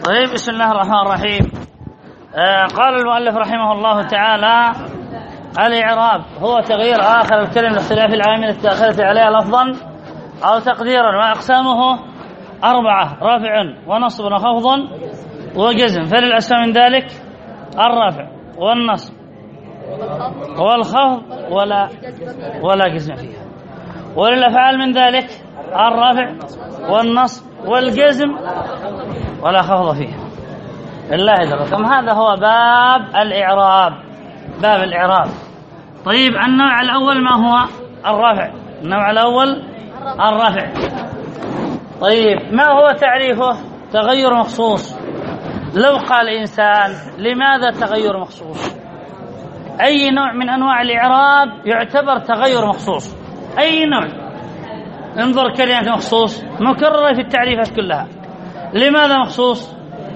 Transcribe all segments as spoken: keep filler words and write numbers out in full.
طيب، بسم الله الرحمن الرحيم. آه قال المؤلف رحمه الله تعالى: الإعراب هو تغيير آخر الكلمة لاختلاف العوامل الداخلة عليها لفظا أو تقديرا، وأقسامه أربعة: رفع ونصب وخفض وجزم. فللأسماء من ذلك الرفع والنصب والخفض ولا ولا جزم فيها، وللأفعال من ذلك الرفع والنصب والجزم ولا خفض فيها. لله دركم. هذا هو باب الإعراب، باب الإعراب. طيب، النوع الأول ما هو؟ الرفع. النوع الأول الرفع. طيب، ما هو تعريفه؟ تغير مخصوص. لو قال إنسان: لماذا تغير مخصوص؟ أي نوع من أنواع الإعراب يعتبر تغير مخصوص؟ أي نوع؟ انظر كلمة مخصوص مكررة في التعريفات كلها. لماذا مخصوص؟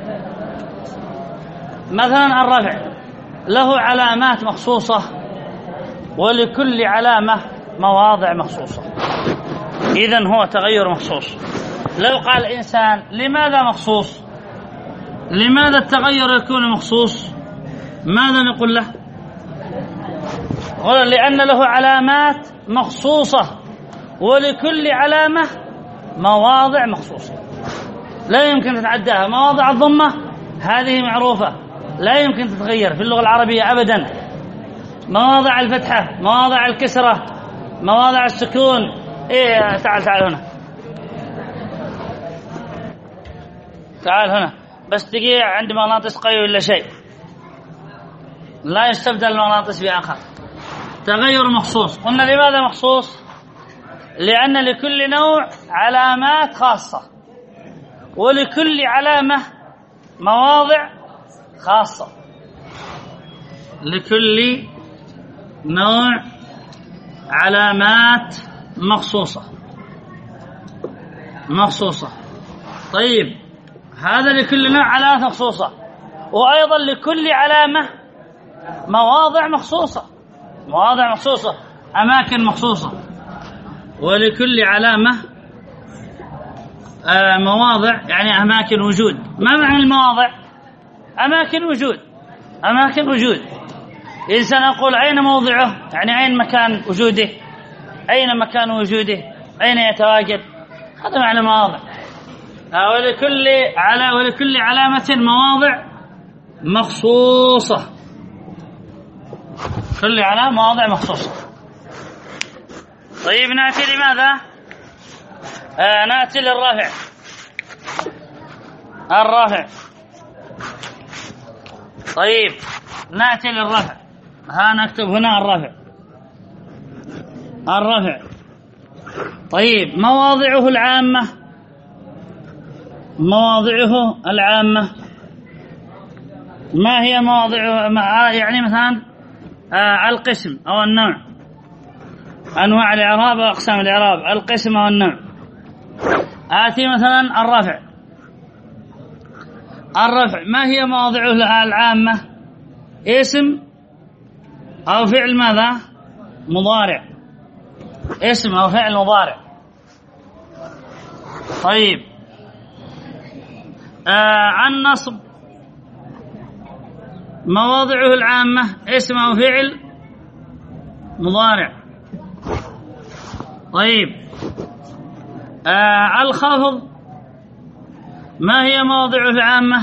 مثلا الرفع له علامات مخصوصة، ولكل علامة مواضع مخصوصة، إذن هو تغير مخصوص. لو قال إنسان: لماذا مخصوص؟ لماذا التغير يكون مخصوص؟ ماذا نقول له؟ قال: لأن له علامات مخصوصة، ولكل علامة مواضع مخصوصة لا يمكن تتعداها. مواضع الضمة هذه معروفة لا يمكن تتغير في اللغة العربية أبدا. مواضع الفتحة، مواضع الكسرة، مواضع السكون. إيه، تعال تعال هنا، تعال هنا، بس دقيقة، عند مغناطيس قوي ولا شيء، لا يستبدل المغناطيس بآخر. تغير مخصوص. قلنا لماذا مخصوص؟ لأن لكل نوع علامات خاصة، ولكل علامة مواضع خاصة. لكل نوع علامات مخصوصة مخصوصة طيب، هذا لكل نوع علامات مخصوصة، وأيضا لكل علامة مواضع مخصوصة مواضع مخصوصة أماكن مخصوصة. ولكل علامة آه مواضع، يعني أماكن وجود. ما معنى المواضع؟ أماكن وجود أماكن وجود إنسان أقول: أين موضعه؟ يعني أين مكان وجوده، أين مكان وجوده، أين يتواجد. هذا معنى مواضع. آه ولكل على ولكل علامة مواضع مخصوصة. كل علامة مواضع مخصوصة. طيب، نأتي لماذا؟ آه نأتي للرفع. الرفع طيب، نأتي للرفع. ها، نكتب هنا الرفع. الرفع طيب، مواضعه العامة مواضعه العامة ما هي مواضعه؟ يعني مثلا آه القسم أو النوع، أنواع الإعراب وأقسام الإعراب، القسم أو النوع. آتي مثلا الرفع. الرفع ما هي مواضعه العامة؟ اسم أو فعل ماذا؟ مضارع. اسم أو فعل مضارع. طيب، آه النصب مواضعه العامة اسم أو فعل مضارع. طيب، آه الخفض ما هي مواضعه العامة؟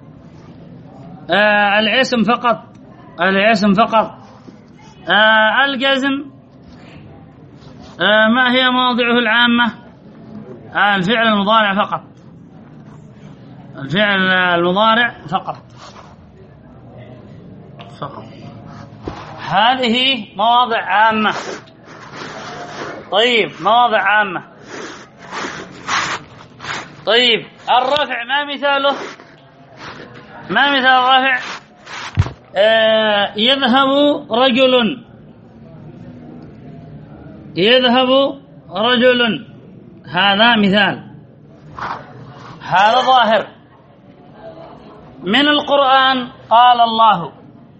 آه الاسم فقط الاسم فقط. آه الجزم آه ما هي مواضعه العامة؟ آه الفعل المضارع فقط الفعل المضارع فقط فقط هذه مواضع عامة. طيب، مواضع عامة. طيب، الرفع ما مثاله؟ ما مثال الرفع؟ آه يذهب رجل يذهب رجل هذا مثال، هذا ظاهر من القرآن. قال الله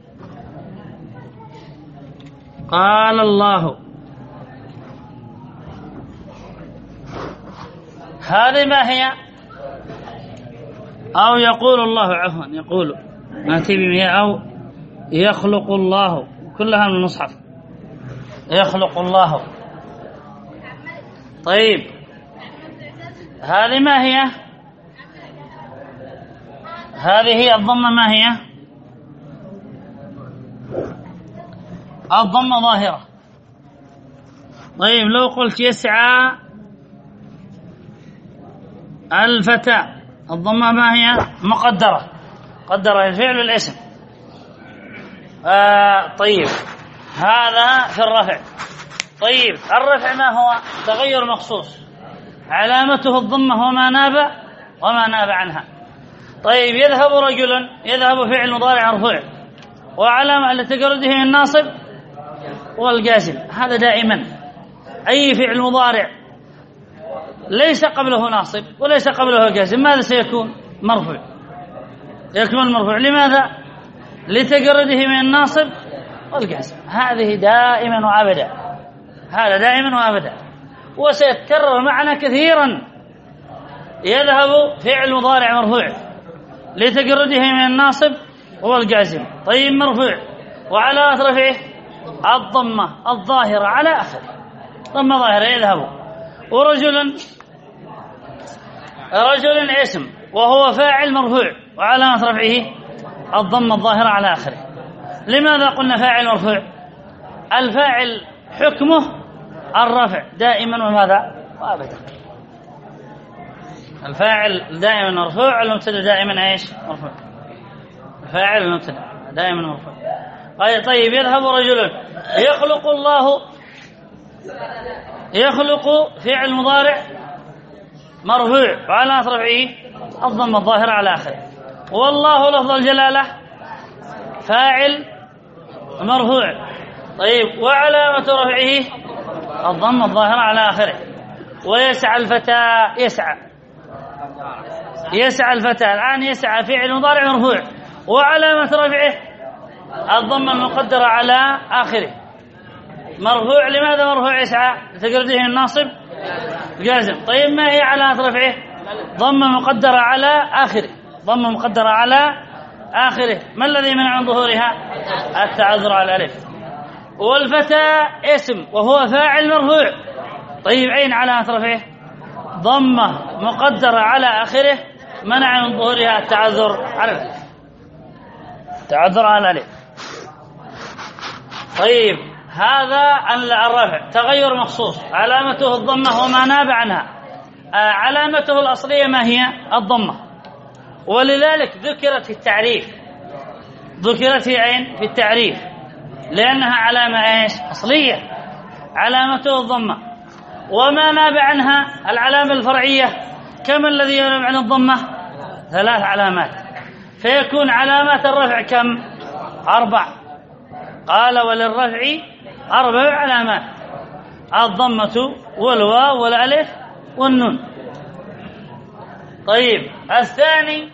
قال الله هذه ما هي؟ أو يقول الله، عفوا يقول نأتي بمئة، أو يخلق الله، كلها من المصحف. يخلق الله. طيب هذه ما هي؟ هذه الضمة ما هي؟ الضمة ظاهرة. طيب لو قلت يسعى الفتى، الضمة ما هي؟ مقدرة. قدر الفعل والاسم. آه طيب هذا في الرفع. طيب الرفع ما هو؟ تغير مخصوص، علامته الضمة وما ناب وما ناب عنها. طيب يذهب رجل، يذهب فعل مضارع مرفوع وعلامة لتجرده من الناصب والجازم. هذا دائما أي فعل مضارع ليس قبله ناصب وليس قبله جازم ماذا سيكون؟ مرفوع. يكون مرفوع. لماذا؟ لتجرده من الناصب والجازم. هذه دائما وابدا، هذا دائما وابدا، وسيتكرر معنا كثيرا. يذهب فعل مضارع مرفوع لتجرده من الناصب والجازم. طيب مرفوع وعلامة رفعه الضمة الظاهرة على آخره، ضمة ظاهرة. يذهب. ورجل، رجل اسم وهو فاعل مرفوع وعلامة رفعه الضمة الظاهرة على آخره. لماذا قلنا فاعل مرفوع؟ الفاعل حكمه الرفع دائما وماذا؟ وابدا. الفاعل دائما مرفوع، المبتدا دائما ايش؟ مرفوع. الفاعل المبتدا دائما مرفوع. طيب يذهب رجل، يخلق الله، يخلق فعل مضارع مرفوع وعلامة رفعه الضمة الظاهرة على آخره. والله لفظ الجلالة فاعل مرفوع. طيب وعلامة رفعه الضمة الظاهرة على آخره. ويسعى الفتى، يسعى يسعى الفتى، الآن يسعى فعل مضارع مرفوع وعلامة رفعه الضمة المقدرة على آخره. مرفوع. لماذا مرفوع يسعى؟ لتجرده الناصب جازم. طيب ما هي علامة رفعه؟ ضمة مقدرة على آخره، ضمة مقدرة على آخره. ما الذي منع من ظهورها؟ التعذر على الألف. والفتى اسم وهو فاعل مرفوع. طيب أين علامة رفعه؟ ضمة مقدرة على آخره، منع من ظهورها التعذر على الألف. تعذر على الألف. طيب هذا الرفع تغير مخصوص، علامته الضمة وما ناب عنها. آه علامته الأصلية ما هي؟ الضمة. ولذلك ذكرت في التعريف، ذكرت في أين؟ في التعريف، لأنها علامة ايش؟ أصلية، علامته الضمة. وما ناب عنها العلامة الفرعية، كما الذي يناب عن الضمة؟ ثلاث علامات. فيكون علامات الرفع كم؟ أربع. قال وللرفع أربع علامات: الضمة والواو والألف والنون. طيب الثاني،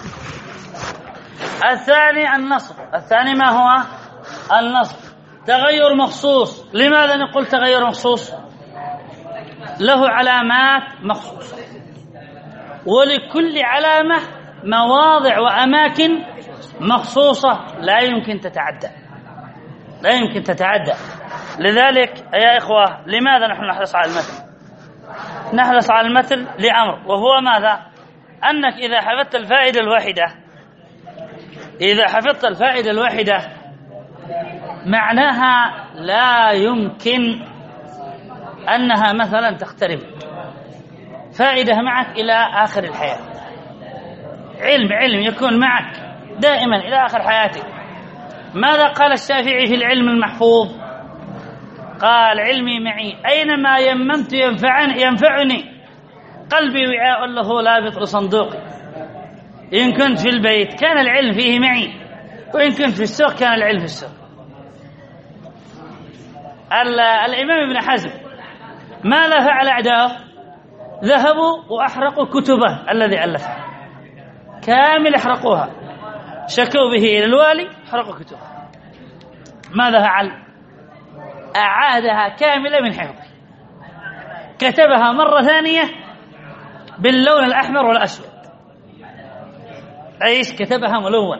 الثاني النصب. الثاني ما هو؟ النصب. تغير مخصوص. لماذا نقول تغير مخصوص؟ له علامات مخصوصة، ولكل علامة مواضع وأماكن مخصوصة لا يمكن تتعدى، لا يمكن تتعدى. لذلك يا إخوة لماذا نحن نحرص على المثل؟ نحرص على المثل لأمر، وهو ماذا؟ أنك إذا حفظت الفائدة الواحدة، إذا حفظت الفائدة الواحدة معناها لا يمكن أنها مثلا تخترب. فائدة معك إلى آخر الحياة، علم علم يكون معك دائما إلى آخر حياتك. ماذا قال الشافعي في العلم المحفوظ؟ قال علمي معي أينما يممت ينفعني, ينفعني قلبي وعاء له لابط صندوقي. إن كنت في البيت كان العلم فيه معي، وإن كنت في السوق كان العلم في السوق. الإمام ابن حزم ماذا فعل أعداؤه؟ ذهبوا وأحرقوا كتبه الذي ألفها كامل، أحرقوها، شكوا به إلى الوالي، أحرقوا كتبه. ماذا فعل؟ أعادها كاملة من حفظه، كتبها مرة ثانية باللون الأحمر والأسود. ايش كتبها ملون.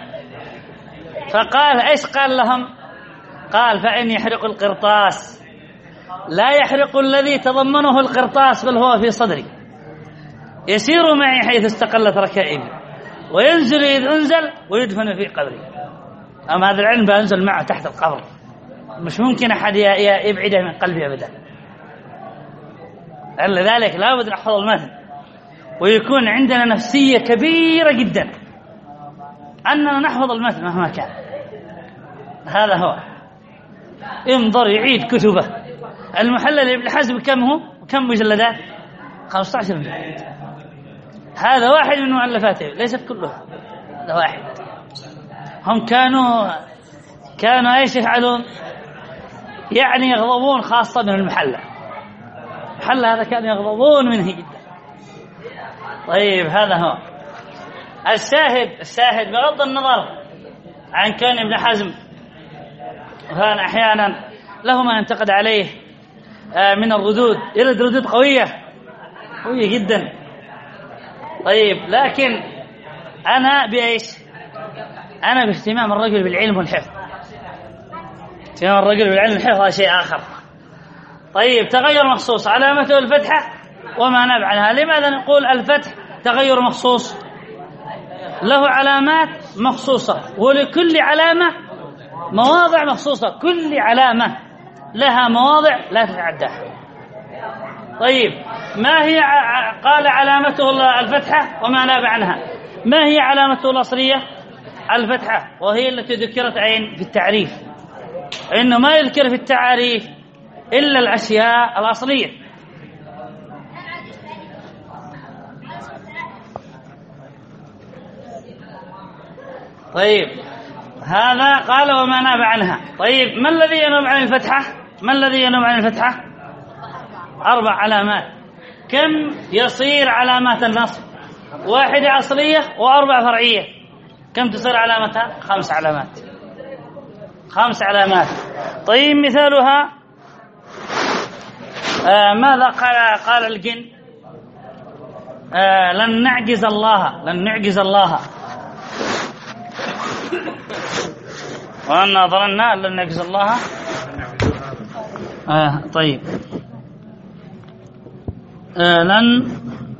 فقال ايش قال لهم؟ قال فإن يحرق القرطاس لا يحرق الذي تضمنه القرطاس بل هو في صدري، يسير معي حيث استقلت ركائبي، وينزل إذ أنزل ويدفن في قبري. أما هذا العلم بأنزل معه تحت القبر، مش ممكن أحد يبعده من قلبي أبدا. لذلك لا بد نحفظ المتن، ويكون عندنا نفسية كبيرة جدا أننا نحفظ المتن مهما كان. هذا هو. انظر يعيد كتبه. المحلل ابن حزم كم هو؟ كم مجلدات؟ خمسة عشر مجلد. هذا واحد من مؤلفاته، ليست كلها، هذا واحد. هم كانوا كانوا ايش يفعلون؟ يعني يغضبون خاصة من المحلى. المحلى هذا كانوا يغضبون منه جدا. طيب هذا هو الشاهد. الشاهد بغض النظر عن كون ابن حزم كان احيانا له ما ينتقد عليه من الردود، يرد ردود قوية قوية جدا. طيب لكن أنا بإيش؟ أنا باهتمام الرجل بالعلم والحفظ. اهتمام الرجل بالعلم والحفظ هذا شيء آخر. طيب تغير مخصوص علامته الفتحة وما ناب عنها. لماذا نقول الفتح تغير مخصوص؟ له علامات مخصوصة، ولكل علامة مواضع مخصوصة. كل علامة لها مواضع لا تتعداها. طيب ما هي ع... قال علامته الفتحة وما ناب عنها. ما هي علامته الأصلية؟ الفتحة، وهي التي ذكرت عين في التعريف، إنه ما يذكر في التعاريف إلا الأشياء الأصلية. طيب هذا قال وما ناب عنها. طيب ما الذي ينوب عن الفتحة؟ ما الذي ينوب عن الفتحة؟ أربع علامات. كم يصير علامات النصب؟ واحدة أصلية وأربع فرعية. كم تصير علامتها؟ خمس علامات. خمس علامات. طيب مثالها آه ماذا قال قال الجن؟ آه لن نعجز الله، لن نعجز الله، وأنا ظننا لن نعجز الله. آه طيب آه لن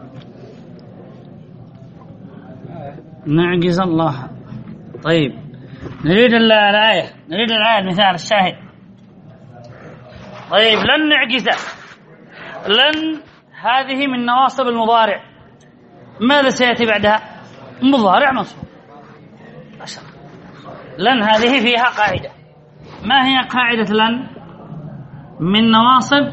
نعجز الله. طيب نريد الآية، نريد الآية المثال الشاهد. طيب لن نعجز، لن هذه من نواصب المضارع. ماذا سيأتي بعدها؟ مضارع منصوب. لن هذه فيها قاعدة. ما هي قاعدة لن؟ من نواصب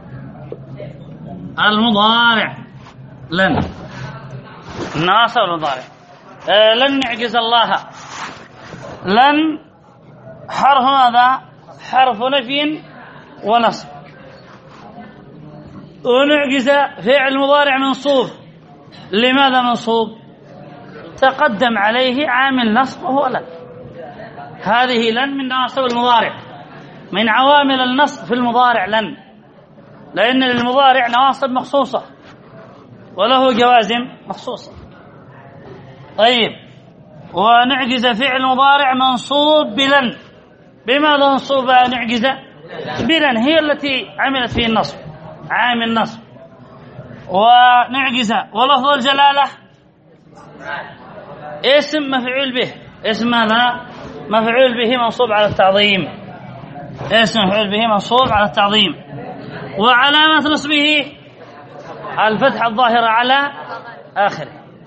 المضارع. لن نواصب المضارع. آه لن نعجز الله. لن حرف ماذا؟ حرف نفي ونصب. ونعجز فعل مضارع منصوب. لماذا منصوب؟ تقدم عليه عامل نصب وهو لن. هذه لن من نواصب المضارع، من عوامل النصب في المضارع لن، لأن للمضارع نواصب مخصوصة وله جوازم مخصوصة. طيب ونعجز فعل مضارع منصوب بلن. بماذا منصوب نعجز؟ بلن، هي التي عملت فيه النصب، عامل نصب. ونعجز ولفظ الجلالة اسم مفعول به. اسم ماذا؟ مفعول به منصوب على التعظيم. اسم مفعول به منصوب على التعظيم. وعلامة نصبه الفتحة الظاهرة على آخره.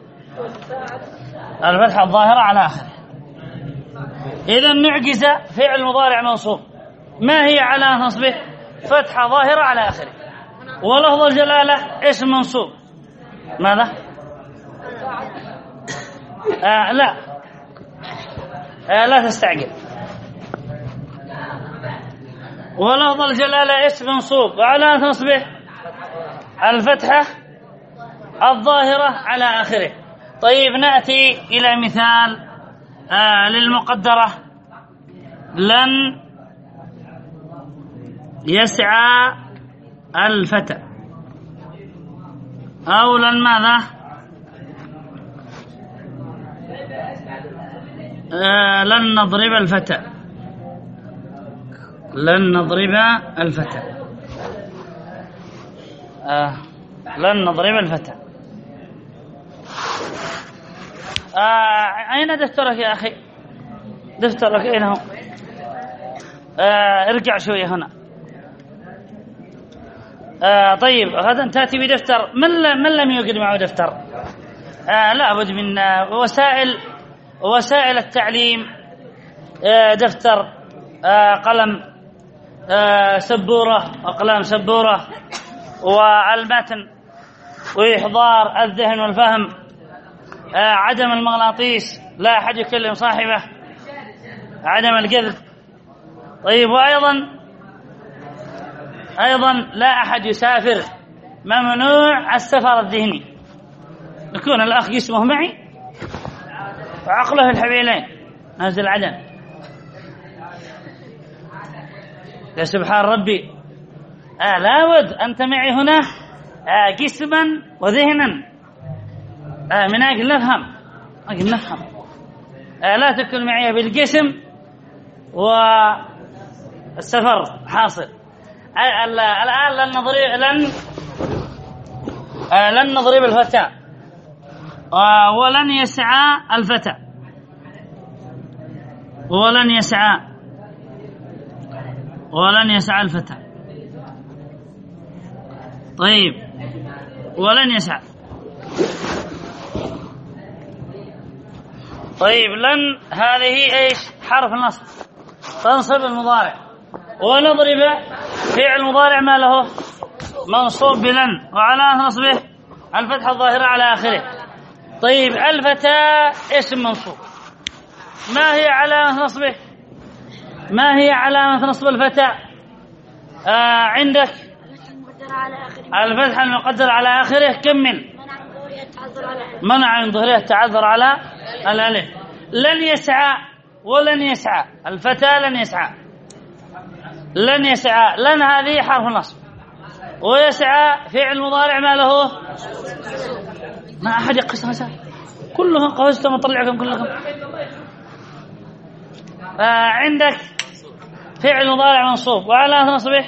الفتحة الظاهرة على آخره. إذن نعجز فعل مضارع منصوب. ما هي علامة نصبه؟ فتحة ظاهرة على آخره. ولفظ الجلالة اسم منصوب. ماذا؟ آه لا آه لا تستعجل. ولفظ الجلالة اسم منصوب، وعلامة نصبه الفتحة الظاهرة على آخره. طيب نأتي إلى مثال آه للمقدرة. لن يسعى الفتى، أو لن ماذا؟ آه لن نضرب الفتى، لن نضرب الفتى، آه لن نضرب الفتى. آه أين دفترك يا أخي؟ دفترك أين هو؟ آه ارجع شوية هنا. آه طيب غدا تأتي بدفتر. من, من لم يوجد معه دفتر؟ آه لا بد من آه وسائل وسائل التعليم، آه دفتر، آه قلم، آه سبورة، أقلام سبورة، والمتن، وإحضار الذهن والفهم، آه عدم المغناطيس، لا أحد يكلم صاحبه، عدم الجذب. طيب وأيضا أيضا لا أحد يسافر، ممنوع السفر الذهني، يكون الأخ جسمه معي وعقله في الحبيلين، نازل عدن. يا سبحان ربي، آه لابد أنت معي هنا آه جسما وذهنا، آه من أجل نفهم، أجل نفهم. آه لا تكون معي بالجسم والسفر حاصل. آه الآن لن نضرب لن آه لن نضرب الفتى، آه ولن يسعى الفتى، ولن يسعى ولن يسعى الفتى. طيب ولن يسعى. طيب لن هذه ايش؟ حرف نصب تنصب المضارع، ونضرب فعل المضارع ما له منصوب بلن، وعلامة نصبه الفتحة الظاهرة على آخره. طيب الفتى اسم منصوب، ما هي علامة نصبه؟ ما هي علامة نصب الفتى؟ آه عندك الفتحة المقدرة على آخره. كمل. منع من ظهورها التعذر على الألف. لن يسعى ولن يسعى الفتى، لن يسعى، لن يسعى، لن هذه حرف نصب، ويسعى فعل مضارع ما له ما أحد يقص مساء كلهم قوستم وطلعكم كلكم. آه عندك فعل مضارع منصوب وعلامة نصبه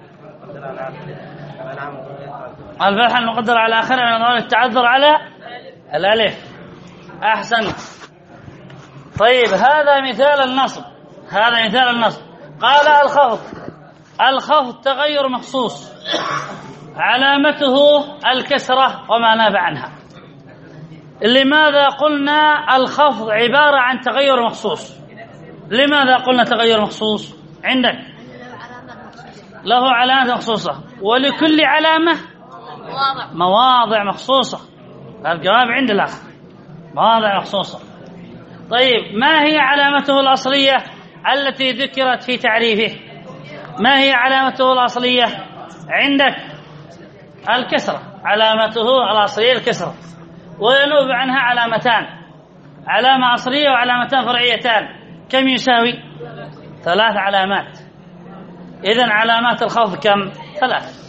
الفتحة المقدرة على آخره من ظهور التعذر على الألف. أحسنت. طيب هذا مثال النصب، هذا مثال النصب. قال الخفض، الخفض تغير مخصوص، علامته الكسرة وما ناب عنها. لماذا قلنا الخفض عبارة عن تغير مخصوص؟ لماذا قلنا تغير مخصوص؟ عندك له علامة مخصوصة، ولكل علامة مواضع مخصوصة. الجواب عند الأخ مواضع مخصوصة. طيب ما هي علامته الأصلية التي ذكرت في تعريفه؟ ما هي علامته الأصلية؟ عندك الكسرة، علامته الأصلية الكسرة، وينوب عنها علامتان، علامة أصلية وعلامتان فرعيتان. كم يساوي؟ ثلاث علامات. إذن علامات الخفض كم؟ ثلاث.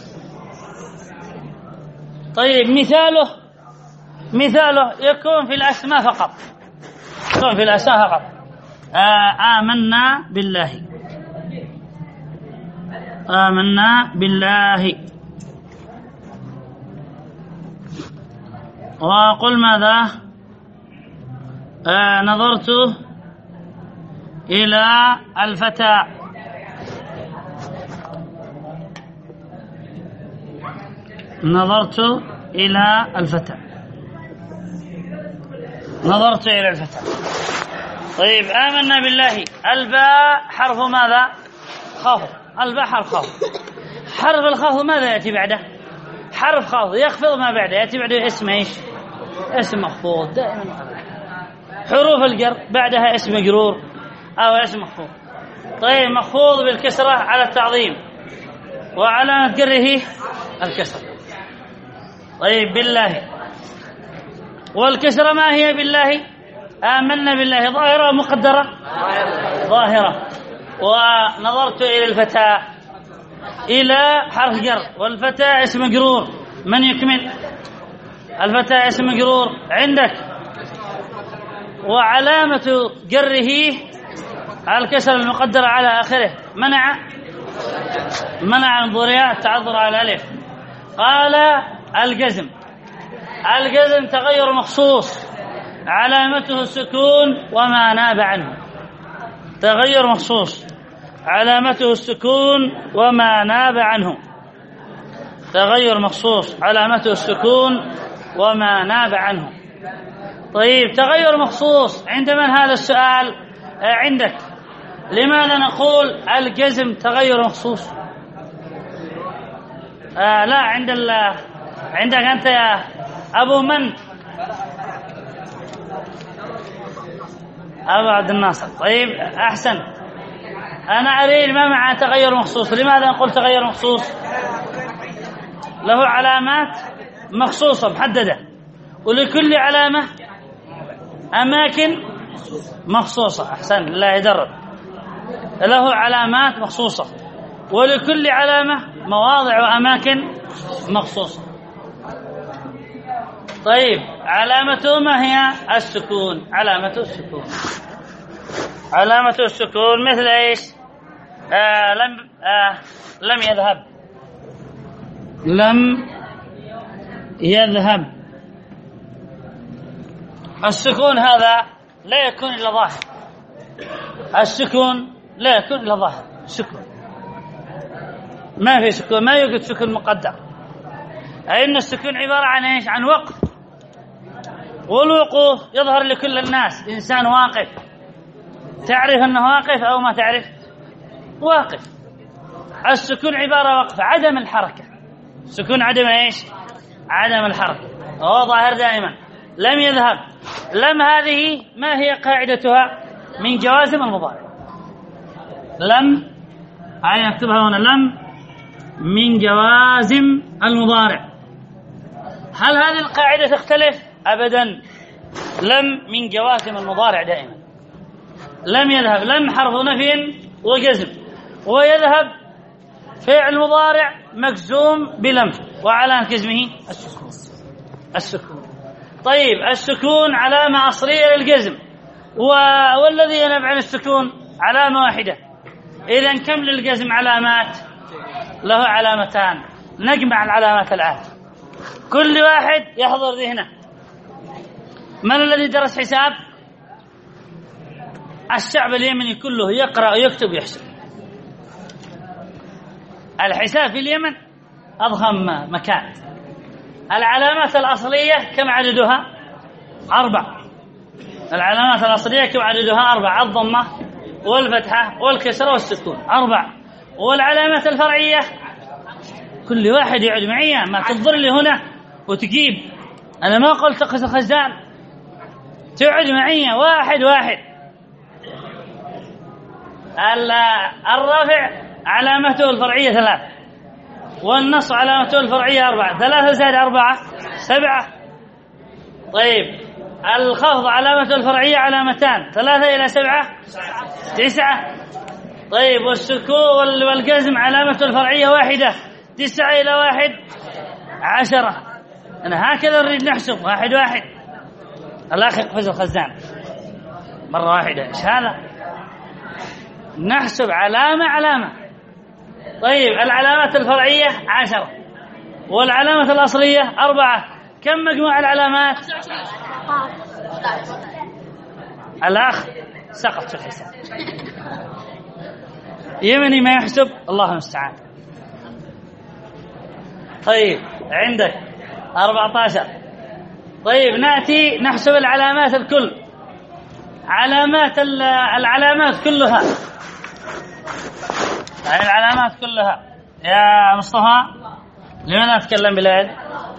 طيب مثاله، مثاله يكون في الأسماء فقط، يكون في الأسماء فقط. آمنا بالله، آمنا بالله. وقل ماذا؟ آه نظرت إلى الفتى، نظرت إلى الفتى، نظرت إلى الفتى. طيب آمنا بالله، الباء حرف ماذا؟ خفض. الباء حرف خفض. حرف الخفض ماذا يأتي بعده؟ حرف خفض يخفض ما بعده، يأتي بعده اسم ايش؟ اسم مخفوض دائما. حروف الجر بعدها اسم مجرور أو اسم مخفوض. طيب مخفوض بالكسرة على التعظيم، وعلامة جره الكسرة. طيب بالله، والكسرة ما هي بالله؟ آمنا بالله ظاهرة ومقدرة؟ ظاهرة. ونظرت إلى الفتى، إلى حرف جر، والفتى اسم مجرور. من يكمل؟ الفتى اسم مجرور عندك، وعلامة جره الكسر المقدرة على آخره منع منع من ظهورها التعذر على الألف. قال الجزم الجزم تغير مخصوص علامته السكون وما ناب عنه. تغير مخصوص علامته السكون وما ناب عنه. تغير مخصوص علامته السكون وما ناب عنه. طيب تغير مخصوص عند من هذا السؤال؟ آه عندك. لماذا نقول الجزم تغير مخصوص؟ آه لا عند عندك أنت يا أبو من؟ أبو عبد الناصر. طيب أحسن. أنا أريد ما مع تغير مخصوص. لماذا نقول تغير مخصوص؟ له علامات مخصوصة محددة، ولكل علامة أماكن مخصوصة. أحسن الله يدرب. له علامات مخصوصة ولكل علامة مواضع وأماكن مخصوصة. طيب علامته ما هي؟ السكون. علامة السكون علامة السكون مثل إيش؟ آه لم آه لم يذهب. لم يذهب. السكون هذا لا يكون إلا ظاهر. السكون لا يكون إلا ظاهر. سكون ما في سكون، ما يوجد سكون مقدر. أي أن السكون عبارة عن إيش؟ عن وقف. والوقوف يظهر لكل الناس. إنسان واقف تعرف أنه واقف أو ما تعرف؟ واقف. السكون عبارة وقف عدم الحركة. سكون عدم إيش؟ عدم الحركة. هو ظاهر دائما. لم يذهب. لم هذه ما هي قاعدتها؟ من جوازم المضارع. لم هاي نكتبها هنا. لم من جوازم المضارع. هل هذه القاعدة تختلف؟ أبدا. لم من جوازم المضارع دائما. لم يذهب. لم حرف نفي وجزم، ويذهب فعل مضارع مجزوم بلم، وعلامة جزمه السكون. السكون. طيب السكون علامة أصلية للجزم، والذي ينبع عن السكون علامة واحدة. إذن كم للجزم علامات؟ له علامتان. نجمع العلامات الآن كل واحد يحضر ذهنه. من الذي درس حساب؟ الشعب اليمني كله يقرأ ويكتب ويحسب. الحساب في اليمن أضخم مكان. العلامات الأصلية كم عددها؟ أربع. العلامات الأصلية كم عددها؟ أربع. الضمة والفتحة والكسرة والسكون. أربع. والعلامات الفرعية كل واحد يعد معي. ما تنظر لي هنا وتجيب. أنا ما قلت قص الخزان. تعد معي واحد واحد. الرافع علامته الفرعية ثلاث، والنص علامته الفرعية أربعة. ثلاثة زائد أربعة سبعة. طيب الخفض علامته الفرعية علامتان. ثلاثة إلى سبعة تسعة. طيب والسكون والجزم علامته الفرعية واحدة. تسعة إلى واحد عشرة. أنا هكذا نريد نحسب واحد واحد. الأخ يقفز الخزان مرة واحدة. إيش هذا؟ نحسب علامة علامة. طيب العلامات الفرعية عشرة والعلامة الأصلية أربعة. كم مجموع العلامات؟ الأخ سقط في الحساب. يمني ما يحسب. الله المستعان. طيب عندك أربعة عشر. طيب نأتي نحسب العلامات الكل. علامات العلامات كلها. هاي العلامات كلها يا مصطفى. لماذا أتكلم باليد؟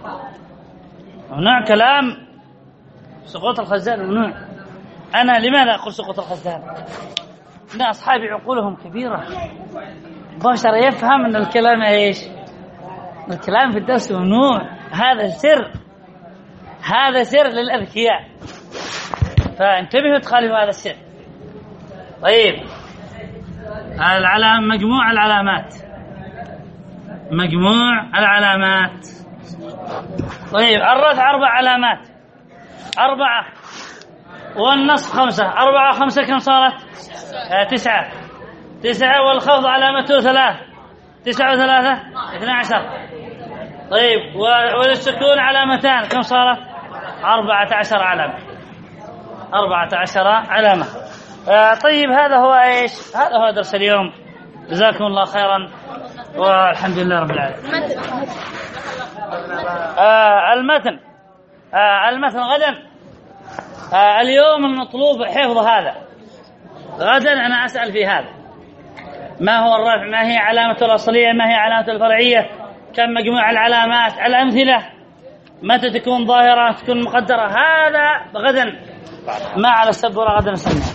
ممنوع كلام. سقوط الخزان ممنوع. أنا لماذا أقول سقوط الخزان؟ إن أصحابي عقولهم كبيرة. بشر يفهم أن الكلام إيش؟ الكلام في الدرس ممنوع. هذا سر. هذا سر للأذكياء، فانتبهوا تخالفوا هذا السر. طيب العلام مجموع العلامات. مجموع العلامات. طيب الرفع أربع علامات. أربعة. والنصف خمسة. أربعة وخمسة كم صارت؟ آه تسعة. تسعة والخفض علامته ثلاث. تسعة وثلاثة اثنى عشر. طيب والسكون علامتان كم صارت؟ أربعة عشر علامة. أربعة عشر علامة. آه طيب هذا هو إيش؟ هذا هو درس اليوم. جزاكم الله خيرا والحمد لله رب العالمين. آه المتن آه المتن غدا. آه اليوم المطلوب حفظ هذا. غدا أنا أسأل في هذا: ما هو الرفع؟ ما هي علامة الأصلية؟ ما هي علامة الفرعية؟ كم مجموع العلامات؟ الأمثلة متى تكون ظاهرة تكون مقدرة؟ هذا غدا ما على السبورة غدا نسمع.